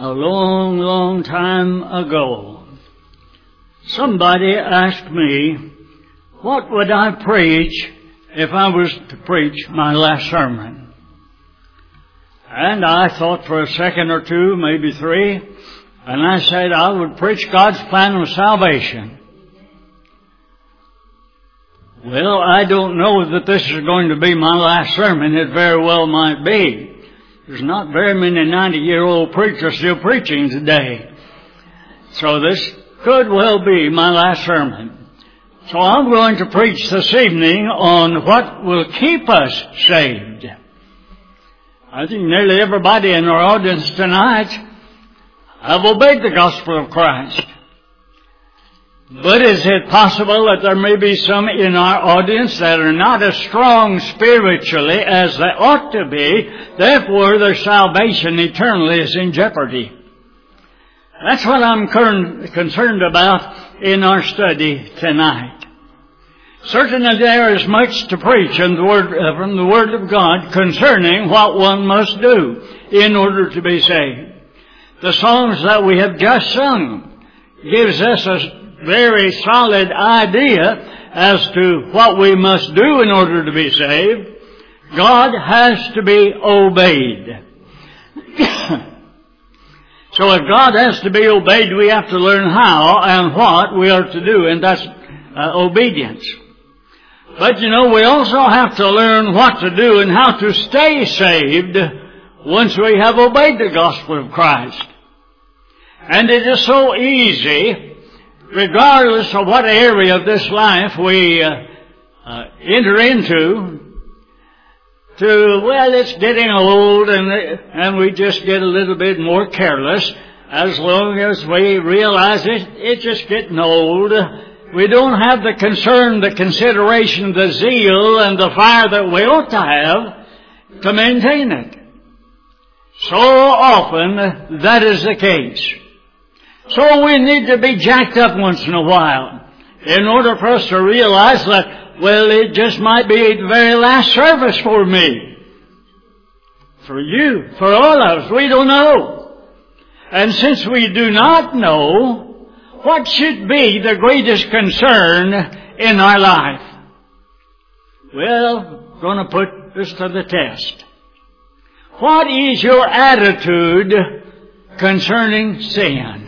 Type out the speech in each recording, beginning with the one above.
A long, long time ago, somebody asked me, what would I preach if I was to preach my last sermon? And I thought for a second or two, maybe three, and I said I would preach God's plan of salvation. Well, I don't know that this is going to be my last sermon. It very well might be. There's not very many 90-year-old preachers still preaching today. So this could well be my last sermon. So I'm going to preach this evening on what will keep us saved. I think nearly everybody in our audience tonight have obeyed the gospel of Christ. But is it possible that there may be some in our audience that are not as strong spiritually as they ought to be, therefore their salvation eternally is in jeopardy? That's what I'm concerned about in our study tonight. Certainly there is much to preach from the Word of God concerning what one must do in order to be saved. The songs that we have just sung gives us a very solid idea as to what we must do in order to be saved. God has to be obeyed. So if God has to be obeyed, we have to learn how and what we are to do, and that's obedience. But we also have to learn what to do and how to stay saved once we have obeyed the gospel of Christ. And it is so easy, regardless of what area of this life we enter into, it's getting old and we just get a little bit more careless as long as we realize it's just getting old. We don't have the concern, the consideration, the zeal, and the fire that we ought to have to maintain it. So often that is the case. So we need to be jacked up once in a while in order for us to realize that, it just might be the very last service for me. For you, for all of us, we don't know. And since we do not know, what should be the greatest concern in our life? Well, going to put this to the test. What is your attitude concerning sin?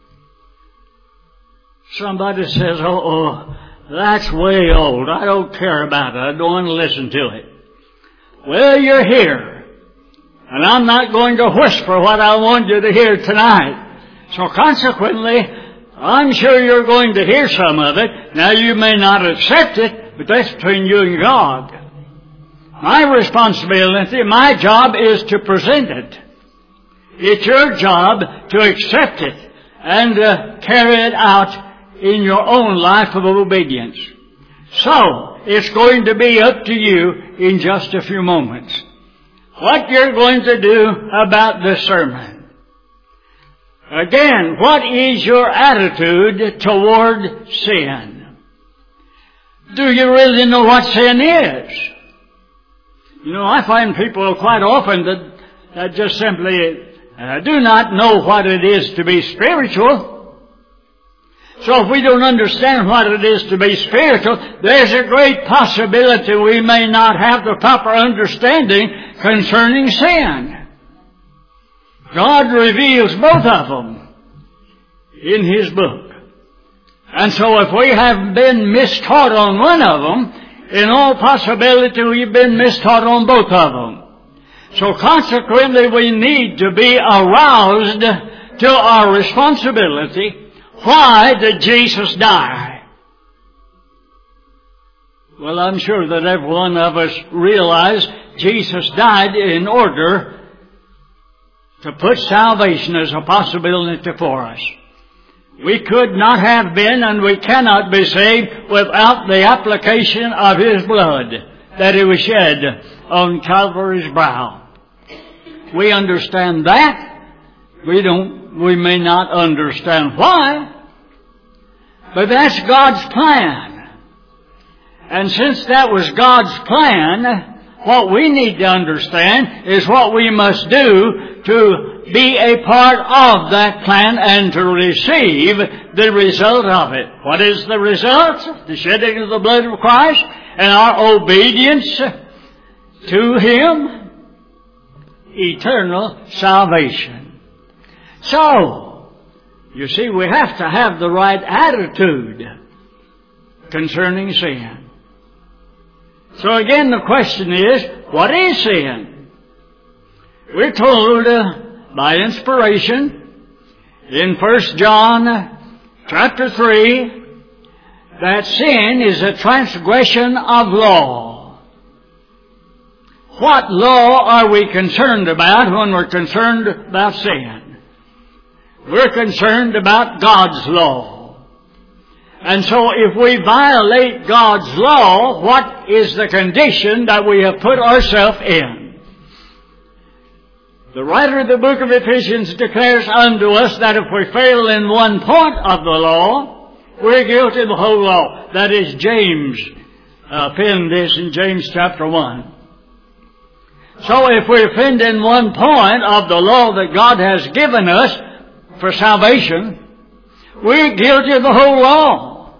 Somebody says, that's way old. I don't care about it. I don't want to listen to it. Well, you're here. And I'm not going to whisper what I want you to hear tonight. So consequently, I'm sure you're going to hear some of it. Now, you may not accept it, but that's between you and God. My responsibility, my job is to present it. It's your job to accept it and carry it out in your own life of obedience. So, it's going to be up to you in just a few moments what you're going to do about this sermon. Again, what is your attitude toward sin? Do you really know what sin is? I find people quite often that just simply do not know what it is to be spiritual. So if we don't understand what it is to be spiritual, there's a great possibility we may not have the proper understanding concerning sin. God reveals both of them in His book. And so if we have been mistaught on one of them, in all possibility we've been mistaught on both of them. So consequently we need to be aroused to our responsibility. Why did Jesus die? Well, I'm sure that every one of us realize Jesus died in order to put salvation as a possibility for us. We could not have been and we cannot be saved without the application of His blood that He was shed on Calvary's brow. We understand that. We may not understand why, but that's God's plan. And since that was God's plan, what we need to understand is what we must do to be a part of that plan and to receive the result of it. What is the result? The shedding of the blood of Christ and our obedience to Him. Eternal salvation. So, you see, we have to have the right attitude concerning sin. So again, the question is, what is sin? We're told by inspiration in 1 John chapter 3 that sin is a transgression of law. What law are we concerned about when we're concerned about sin? We're concerned about God's law. And so if we violate God's law, what is the condition that we have put ourselves in? The writer of the book of Ephesians declares unto us that if we fail in one point of the law, we're guilty of the whole law. That is, James penned this in James chapter 1. So if we offend in one point of the law that God has given us for salvation, we're guilty of the whole law.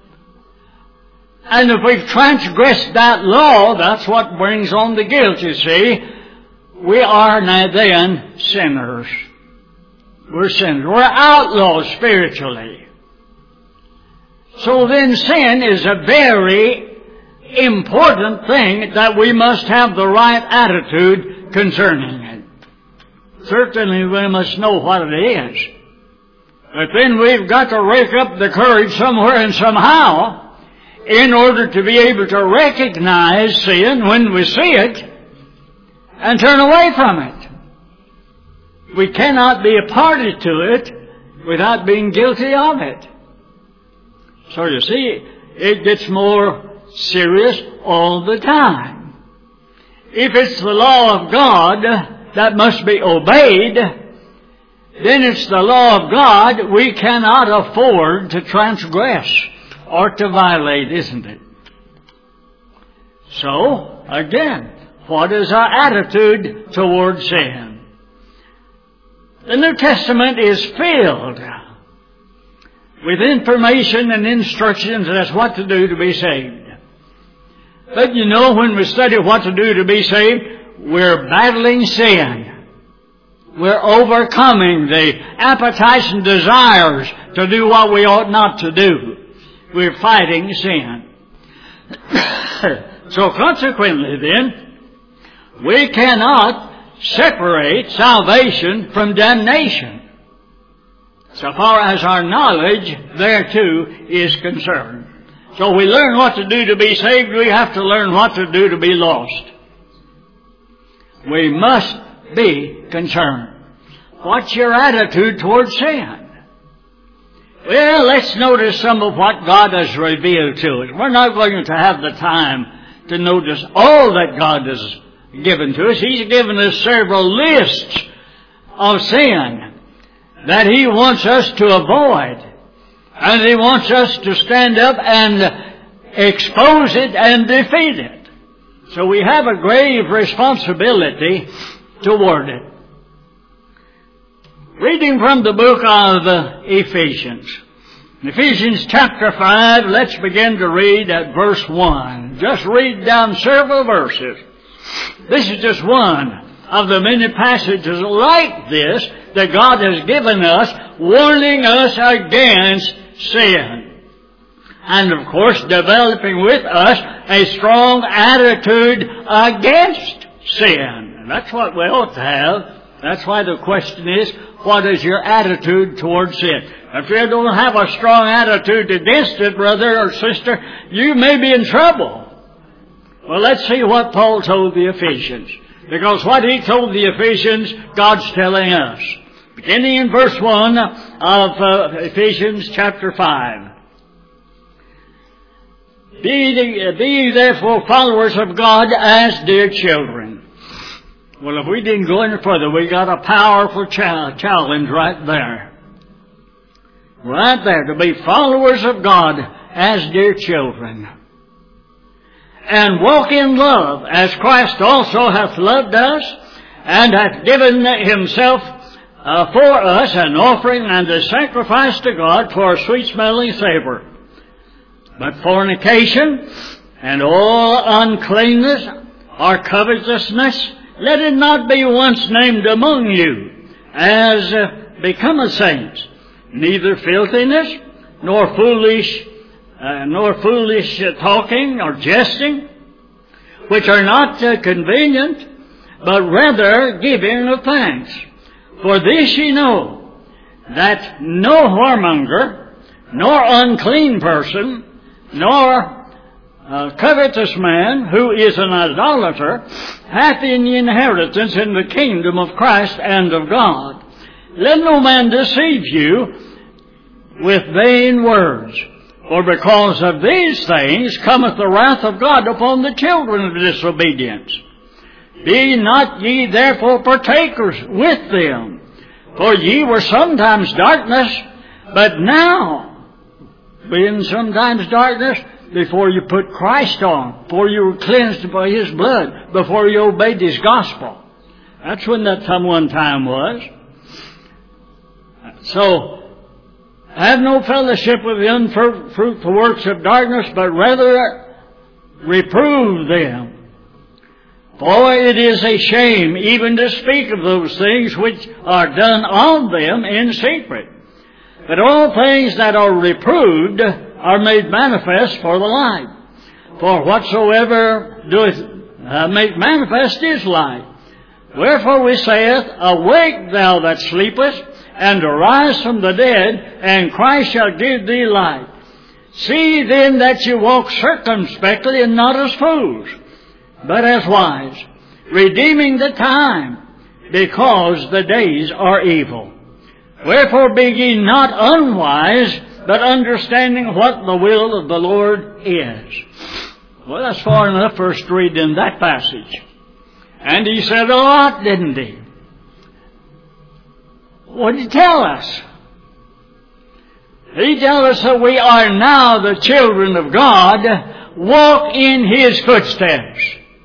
And if we've transgressed that law, that's what brings on the guilt, you see. We are now then sinners. We're sinners. We're outlaws spiritually. So then sin is a very important thing that we must have the right attitude concerning it. Certainly we must know what it is. But then we've got to rake up the courage somewhere and somehow in order to be able to recognize sin when we see it and turn away from it. We cannot be a party to it without being guilty of it. So you see, it gets more serious all the time. If it's the law of God that must be obeyed, then it's the law of God we cannot afford to transgress or to violate, isn't it? So, again, what is our attitude toward sin? The New Testament is filled with information and instructions as what to do to be saved. But you know, when we study what to do to be saved, we're battling sin. We're overcoming the appetites and desires to do what we ought not to do. We're fighting sin. So consequently then, we cannot separate salvation from damnation, so far as our knowledge thereto is concerned. So we learn what to do to be saved, we have to learn what to do to be lost. We must be concerned. What's your attitude towards sin? Well, let's notice some of what God has revealed to us. We're not going to have the time to notice all that God has given to us. He's given us several lists of sin that He wants us to avoid. And He wants us to stand up and expose it and defeat it. So we have a grave responsibility toward it. Reading from the book of Ephesians. Ephesians chapter 5, let's begin to read at verse 1. Just read down several verses. This is just one of the many passages like this that God has given us, warning us against sin. And of course, developing with us a strong attitude against sin. And that's what we ought to have. That's why the question is, what is your attitude towards sin? If you don't have a strong attitude against it, brother or sister, you may be in trouble. Well, let's see what Paul told the Ephesians. Because what he told the Ephesians, God's telling us. Beginning in verse 1 of Ephesians chapter 5. Be therefore followers of God as dear children. Well, if we didn't go any further, we got a powerful challenge right there. Right there, to be followers of God as dear children. And walk in love, as Christ also hath loved us, and hath given Himself for us an offering and a sacrifice to God for a sweet-smelling savor. But fornication and all uncleanness or covetousness, let it not be once named among you, as becometh saints, neither filthiness, nor foolish talking or jesting, which are not convenient, but rather giving of thanks. For this ye know, that no whoremonger, nor unclean person, nor covetous man, who is an idolater, hath any inheritance in the kingdom of Christ and of God. Let no man deceive you with vain words, for because of these things cometh the wrath of God upon the children of disobedience. Be not ye therefore partakers with them, for ye were sometimes darkness, but now, being sometimes darkness, before you put Christ on, before you were cleansed by His blood, before you obeyed His gospel. That's when that one time was. So, have no fellowship with the unfruitful works of darkness, but rather reprove them. For it is a shame even to speak of those things which are done on them in secret. But all things that are reproved are made manifest for the light. For whatsoever doeth make manifest is light. Wherefore we saith, Awake thou that sleepest, and arise from the dead, and Christ shall give thee light. See then that you walk circumspectly, and not as fools, but as wise, redeeming the time, because the days are evil. Wherefore be ye not unwise, but understanding what the will of the Lord is. Well, that's far enough for us to read in that passage. And he said a lot, didn't he? What did he tell us? He tells us that we are now the children of God, walk in His footsteps.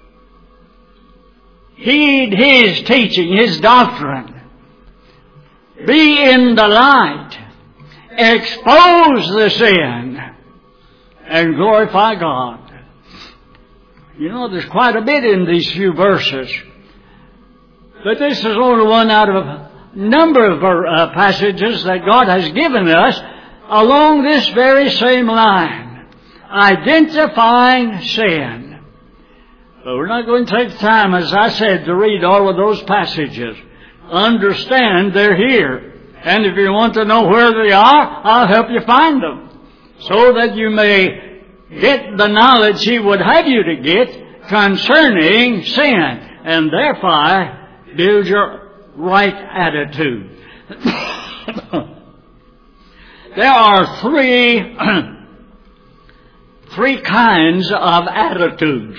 Heed His teaching, His doctrine. Be in the light. Expose the sin. And glorify God. You know, there's quite a bit in these few verses. But this is only one out of a number of passages that God has given us along this very same line. Identifying sin. But we're not going to take the time, as I said, to read all of those passages. Understand they're here. And if you want to know where they are, I'll help you find them. So that you may get the knowledge He would have you to get concerning sin. And thereby build your right attitude. There are three kinds of attitudes.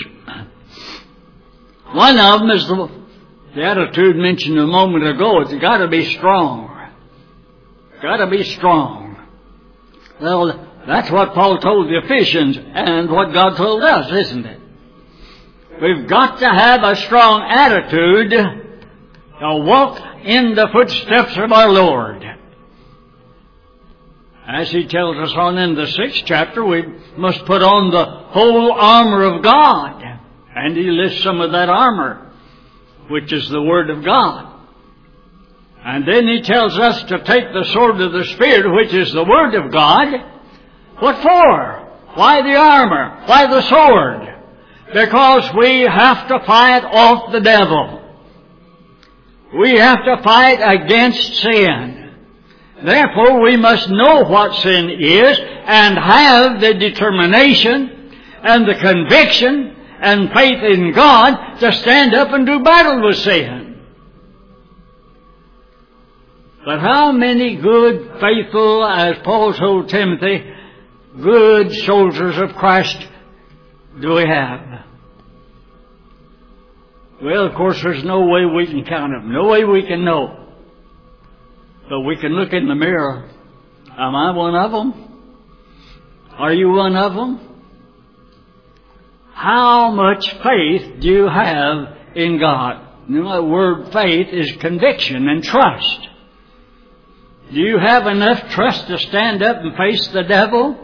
One of them is the attitude mentioned a moment ago. It's got to be strong. Got to be strong. Well, that's what Paul told the Ephesians and what God told us, isn't it? We've got to have a strong attitude to walk in the footsteps of our Lord. As he tells us on in the 6th chapter, we must put on the whole armor of God. And he lists some of that armor, which is the Word of God. And then he tells us to take the sword of the Spirit, which is the Word of God. What for? Why the armor? Why the sword? Because we have to fight off the devil. We have to fight against sin. Therefore, we must know what sin is and have the determination and the conviction and faith in God to stand up and do battle with sin. But how many good, faithful, as Paul told Timothy, good soldiers of Christ do we have? Well, of course, there's no way we can count them. No way we can know. But we can look in the mirror. Am I one of them? Are you one of them? How much faith do you have in God? You know, the word faith is conviction and trust. Do you have enough trust to stand up and face the devil?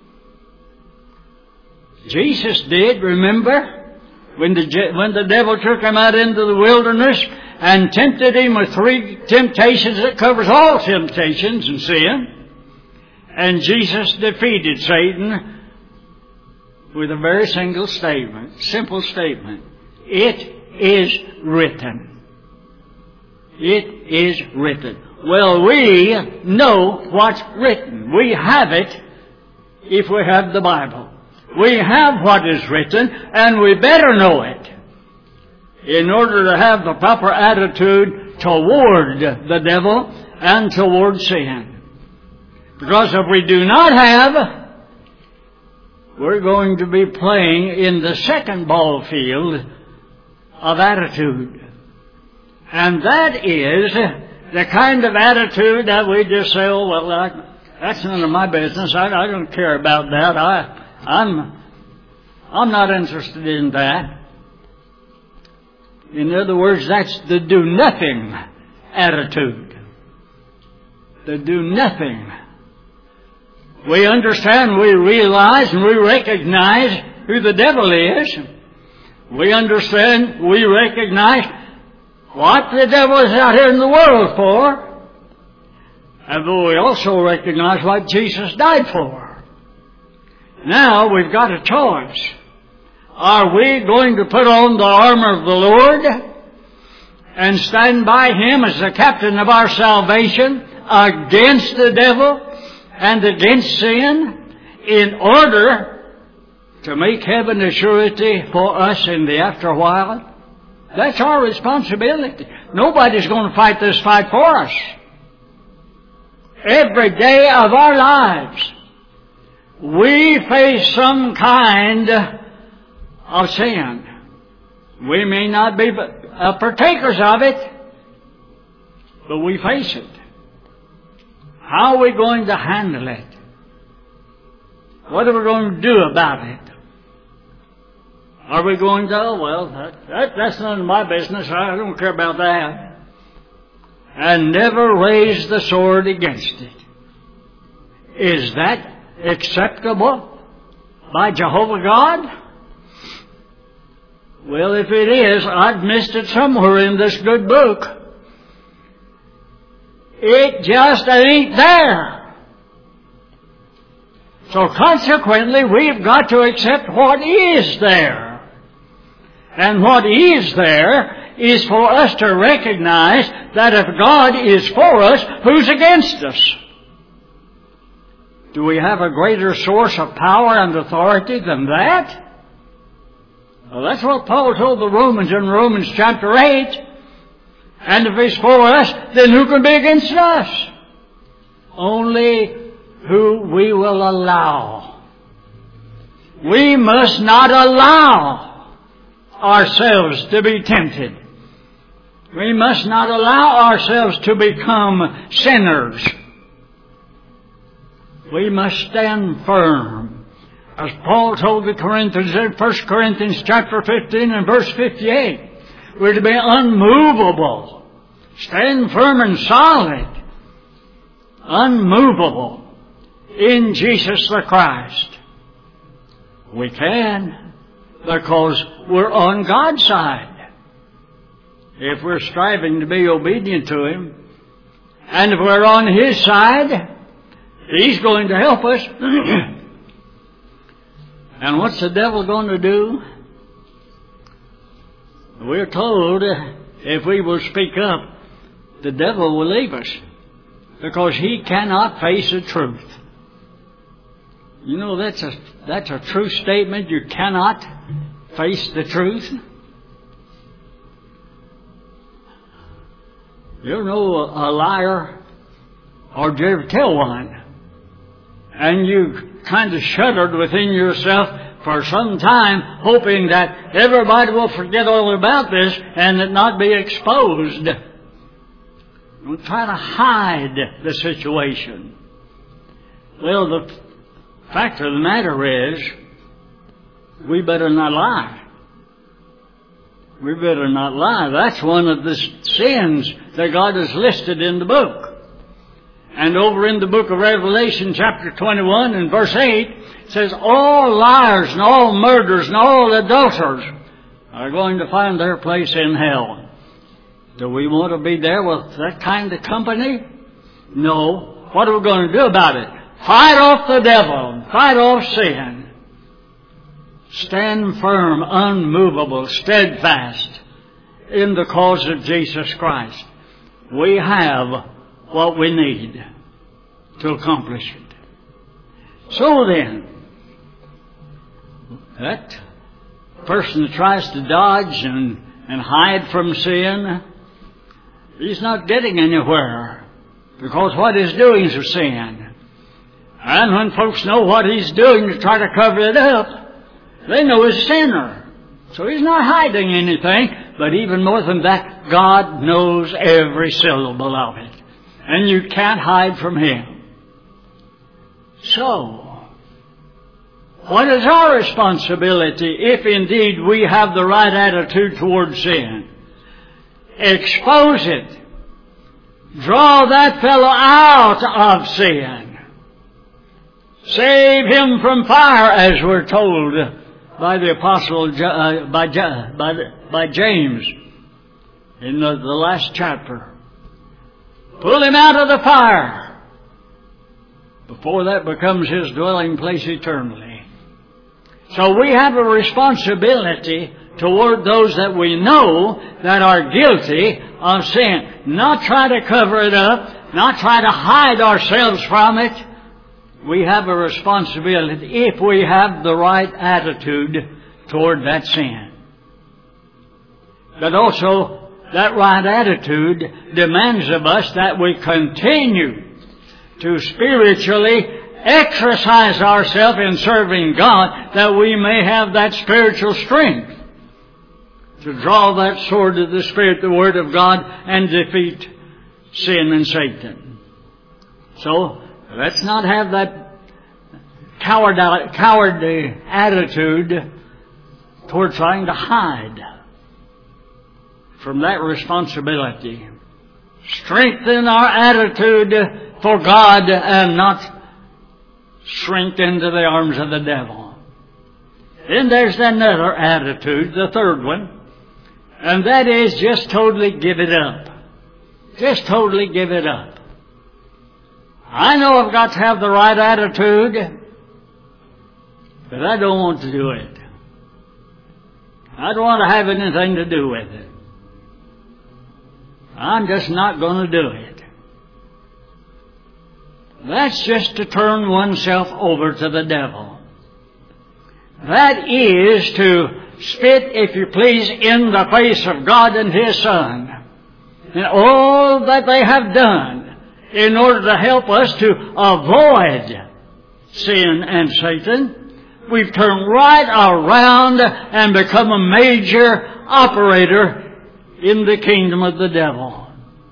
Jesus did, remember? When the devil took him out into the wilderness and tempted him with 3 temptations that covers all temptations and sin. And Jesus defeated Satan with a very simple statement. It is written. It is written. Well, we know what's written. We have it if we have the Bible. We have what is written, and we better know it in order to have the proper attitude toward the devil and toward sin. Because if we do not have, we're going to be playing in the second ball field of attitude. And that is the kind of attitude that we just say, oh, well, that's none of my business. I don't care about that. I'm not interested in that. In other words, that's the do-nothing attitude. The do-nothing. We understand, we realize, and we recognize who the devil is. We understand, we recognize what the devil is out here in the world for. And we also recognize what Jesus died for. Now we've got a choice. Are we going to put on the armor of the Lord and stand by Him as the captain of our salvation against the devil and against sin in order to make heaven a surety for us in the afterwhile? That's our responsibility. Nobody's going to fight this fight for us. Every day of our lives, we face some kind of sin. We may not be partakers of it, but we face it. How are we going to handle it? What are we going to do about it? Are we going to, oh, well, that's none of my business. I don't care about that. And never raise the sword against it. Is that acceptable by Jehovah God? Well, if it is, I've missed it somewhere in this good book. It just ain't there. So consequently, we've got to accept what is there. And what is there is for us to recognize that if God is for us, who's against us? Do we have a greater source of power and authority than that? Well, that's what Paul told the Romans in Romans chapter 8. And if He's for us, then who can be against us? Only who we will allow. We must not allow ourselves to be tempted. We must not allow ourselves to become sinners. We must stand firm. As Paul told the Corinthians in 1 Corinthians chapter 15 and verse 58, we're to be unmovable. Stand firm and solid. Unmovable in Jesus the Christ. We can, because we're on God's side. If we're striving to be obedient to Him, and if we're on His side, He's going to help us. And what's the devil going to do? We're told if we will speak up, the devil will leave us, because he cannot face the truth. You know, that's a true statement. You cannot face the truth. You ever know a liar, or did you ever tell one? And you kind of shuddered within yourself for some time, hoping that everybody will forget all about this and it not be exposed. Don't try to hide the situation. Well, the fact of the matter is, we better not lie. We better not lie. That's one of the sins that God has listed in the book. And over in the book of Revelation, chapter 21 and verse 8, it says, all liars and all murderers and all adulterers are going to find their place in hell. Do we want to be there with that kind of company? No. What are we going to do about it? Fight off the devil. Fight off sin. Stand firm, unmovable, steadfast in the cause of Jesus Christ. We have what we need to accomplish it. So then, that person that tries to dodge and hide from sin, he's not getting anywhere, because what he's doing is a sin. And when folks know what he's doing to try to cover it up, they know he's a sinner. So he's not hiding anything, but even more than that, God knows every syllable of it. And you can't hide from Him. So, what is our responsibility if indeed we have the right attitude towards sin? Expose it. Draw that fellow out of sin. Save him from fire, as we're told by the apostle, by James in the last chapter. Pull him out of the fire before that becomes his dwelling place eternally. So we have a responsibility toward those that we know that are guilty of sin. Not try to cover it up, not try to hide ourselves from it. We have a responsibility if we have the right attitude toward that sin. But also, that right attitude demands of us that we continue to spiritually exercise ourselves in serving God, that we may have that spiritual strength to draw that sword of the Spirit, the Word of God, and defeat sin and Satan. So, let's not have that cowardly attitude toward trying to hide from that responsibility. Strengthen our attitude for God and not shrink into the arms of the devil. Then there's another attitude, the third one, and that is just totally give it up. Just totally give it up. I know I've got to have the right attitude, but I don't want to do it. I don't want to have anything to do with it. I'm just not going to do it. That's just to turn oneself over to the devil. That is to spit, if you please, in the face of God and His Son, and all that they have done in order to help us to avoid sin and Satan. We've turned right around and become a major operator in the kingdom of the devil.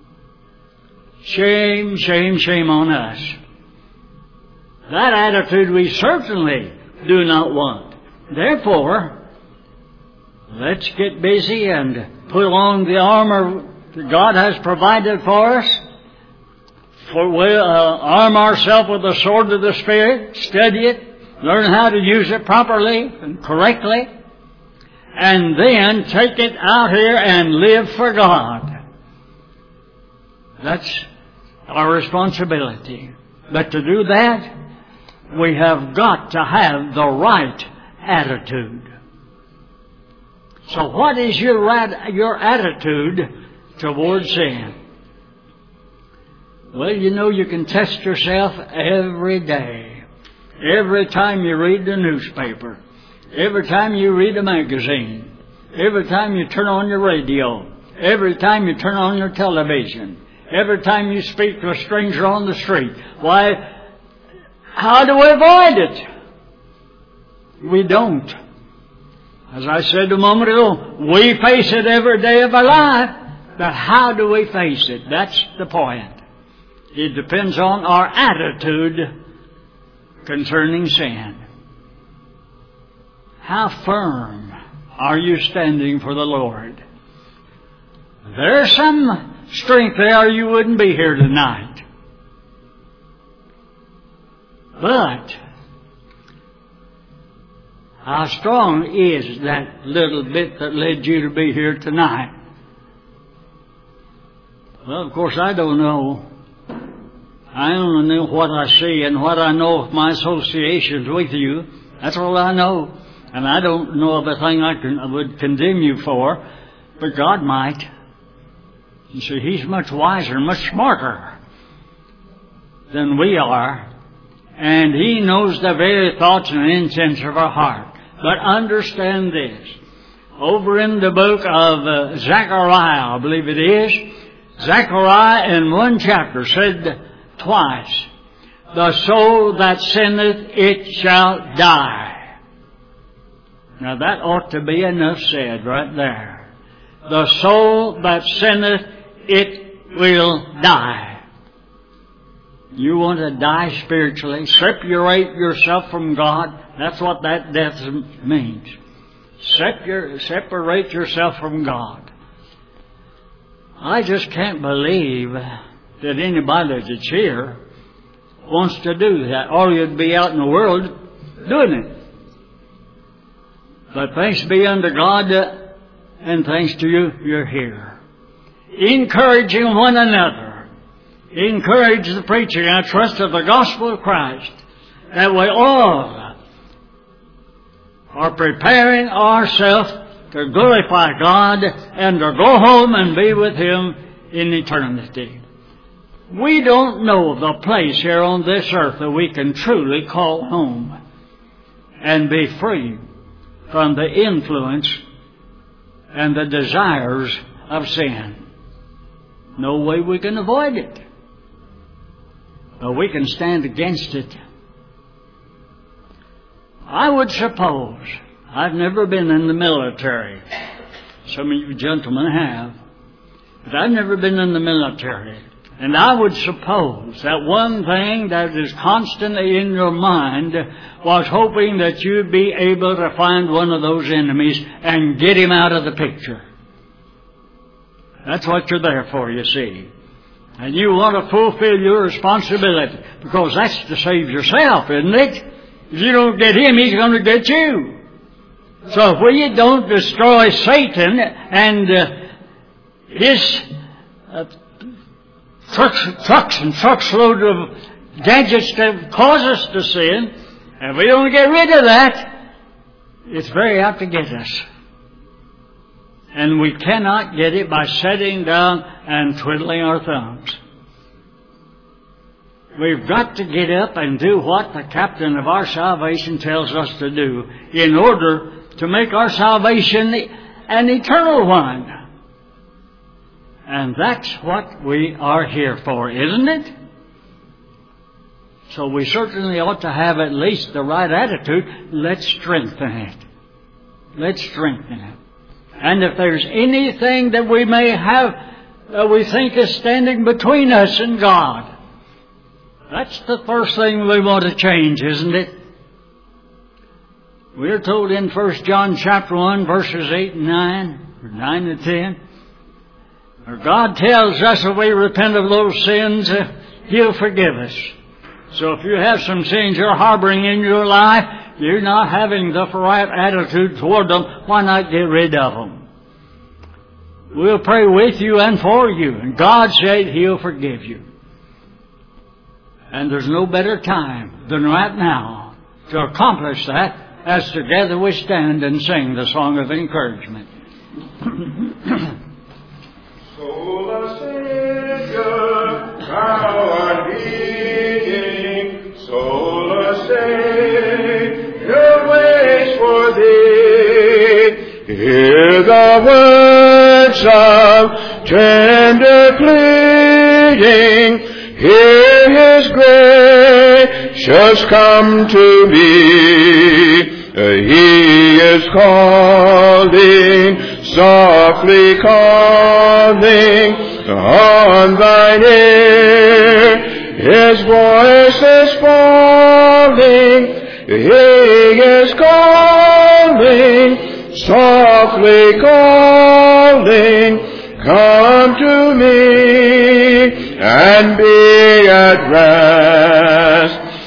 Shame, shame, shame on us. That attitude we certainly do not want. Therefore, let's get busy and put on the armor that God has provided for us. For we'll arm ourselves with the sword of the Spirit, study it, learn how to use it properly and correctly, and then take it out here and live for God. That's our responsibility. But to do that, we have got to have the right attitude. So what is your attitude towards sin? Well, you know, you can test yourself every day. Every time you read the newspaper. Every time you read a magazine. Every time you turn on your radio. Every time you turn on your television. Every time you speak to a stranger on the street. Why, how do we avoid it? We don't. As I said a moment ago, we face it every day of our life. But how do we face it? That's the point. It depends on our attitude concerning sin. How firm are you standing for the Lord? There's some strength there, you wouldn't be here tonight. But how strong is that little bit that led you to be here tonight? Well, of course, I don't know. I only know what I see and what I know of my associations with you. That's all I know. And I don't know of a thing I would condemn you for, but God might. You see, He's much wiser, much smarter than we are. And He knows the very thoughts and intents of our heart. But understand this. Over in the book of Zechariah, I believe it is, Zechariah in one chapter said twice, "The soul that sinneth, it shall die." Now that ought to be enough said right there. The soul that sinneth, it will die. You want to die spiritually, separate yourself from God. That's what that death means. Separate yourself from God. I just can't believe that anybody that's here wants to do that, or you'd be out in the world doing it. But thanks be unto God, and thanks to you, you're here. Encouraging one another. Encourage the preaching, I trust, of the gospel of Christ, that we all are preparing ourselves to glorify God and to go home and be with Him in eternity. We don't know the place here on this earth that we can truly call home and be free from the influence and the desires of sin. No way we can avoid it. But we can stand against it. I would suppose, I've never been in the military. Some of you gentlemen have. But I've never been in the military. And I would suppose that one thing that is constantly in your mind was hoping that you'd be able to find one of those enemies and get him out of the picture. That's what you're there for, you see. And you want to fulfill your responsibility, because that's to save yourself, isn't it? If you don't get him, he's going to get you. So if we don't destroy Satan and his trucks and truckload of gadgets that cause us to sin, and we don't get rid of that, it's very apt to get us. And we cannot get it by sitting down and twiddling our thumbs. We've got to get up and do what the captain of our salvation tells us to do in order to make our salvation an eternal one. And that's what we are here for, isn't it? So we certainly ought to have at least the right attitude. Let's strengthen it. Let's strengthen it. And if there's anything that we may have that we think is standing between us and God, that's the first thing we want to change, isn't it? We're told in 1 John chapter 1, verses 8 and 9, or 9 and 10, where God tells us if we repent of those sins, He'll forgive us. So if you have some sins you're harboring in your life, you're not having the right attitude toward them, why not get rid of them? We'll pray with you and for you. And God said He'll forgive you. And there's no better time than right now to accomplish that as together we stand and sing the song of encouragement. Sola Savior, thou art beating, Sola Savior waits for thee. Hear the words of tender pleading, hear His gracious come to me. He is calling, softly calling on thine ear. His voice is falling, He is calling, softly calling, come to me and be at rest.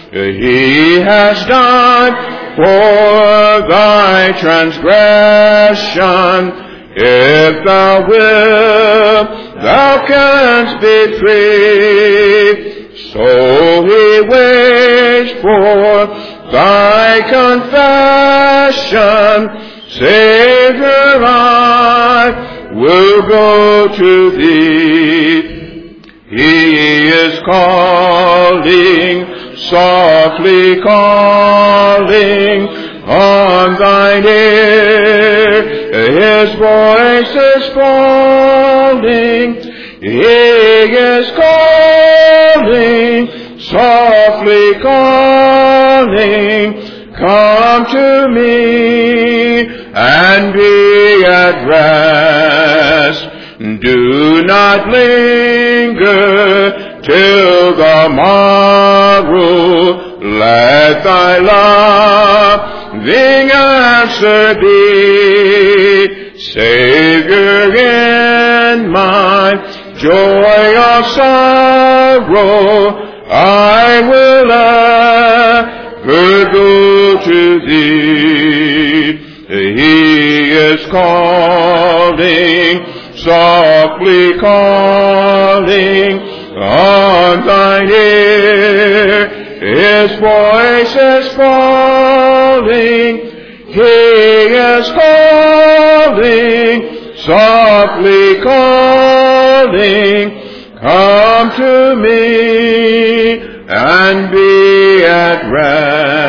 He has died for thy transgression. If thou wilt, thou canst be free. So he waits for thy confession. Savior, I will go to thee. He is calling, softly calling on thine ear. His voice is falling. He is calling, softly calling. Come to me and be at rest. Do not linger till the morrow. Let thy loving answer be. Savior, in my joy of sorrow, I will ever go to thee. He is calling, softly calling on thine ear. His voice is falling. He is calling, softly calling. Come to me and be at rest.